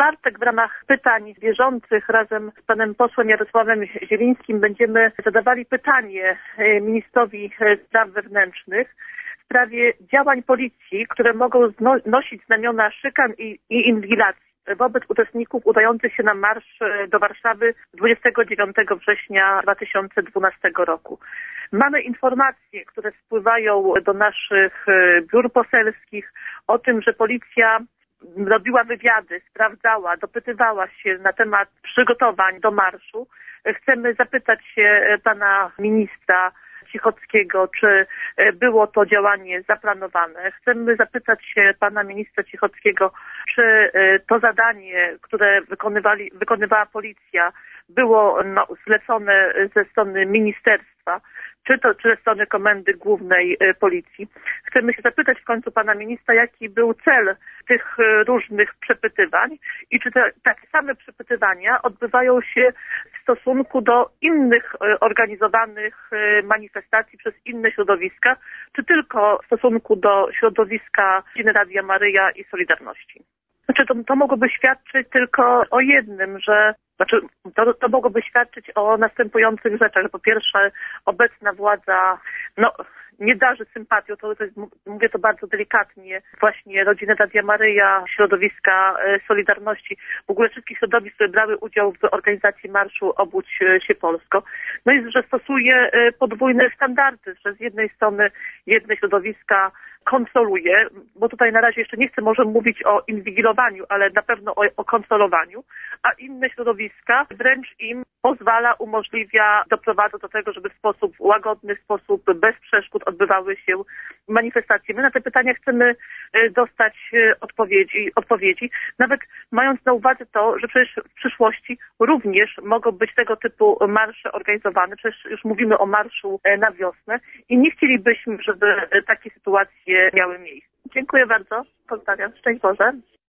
czwartek w ramach pytań bieżących razem z panem posłem Jarosławem Zielińskim będziemy zadawali pytanie ministrowi spraw wewnętrznych w sprawie działań policji, które mogą nosić znamiona szykan i inwigilacji wobec uczestników udających się na marsz do Warszawy 29 września 2012 roku. Mamy informacje, które spływają do naszych biur poselskich o tym, że policja robiła wywiady, sprawdzała, dopytywała się na temat przygotowań do marszu. Chcemy zapytać się pana ministra Cichockiego, czy było to działanie zaplanowane. Chcemy zapytać się pana ministra Cichockiego, czy to zadanie, które wykonywała policja, było zlecone ze strony ministerstwa, czy ze strony Komendy Głównej Policji. Chcemy się zapytać w końcu pana ministra, jaki był cel tych różnych przepytywań i czy takie same przepytywania odbywają się w stosunku do innych organizowanych manifestacji przez inne środowiska, czy tylko w stosunku do środowiska Radia Maryja i Solidarności. To mogłoby świadczyć tylko o jednym, to mogłoby świadczyć o następujących rzeczach. Po pierwsze, obecna władza nie darzy sympatią, mówię to bardzo delikatnie, właśnie rodziny Radia Maryja, środowiska Solidarności, w ogóle wszystkich środowisk, które brały udział w organizacji marszu Obudź się Polsko. No i że stosuje podwójne standardy, że z jednej strony jedne środowiska kontroluje, bo tutaj na razie jeszcze nie chcę może mówić o inwigilowaniu, ale na pewno o kontrolowaniu, a inne środowiska wręcz im umożliwia, doprowadza do tego, żeby w sposób łagodny, w sposób bez przeszkód odbywały się manifestacje. My na te pytania chcemy dostać odpowiedzi, nawet mając na uwadze to, że przecież w przyszłości również mogą być tego typu marsze organizowane. Przecież już mówimy o marszu na wiosnę i nie chcielibyśmy, żeby takie sytuacje miały miejsce. Dziękuję bardzo. Pozdrawiam. Szczęść Boże.